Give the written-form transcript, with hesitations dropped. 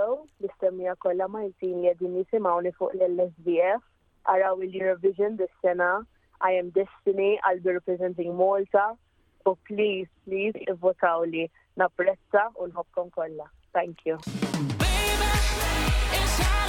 Ewropew l-istemmija kollha Maltin li qegħdin jisimgħuni fuq l-SBF araw il-Eurovision dis-sena I am Destiny I'll be representing Malta. So please ivvotaw li napprezza u nħobbkom kollha. Thank you. Baby, it's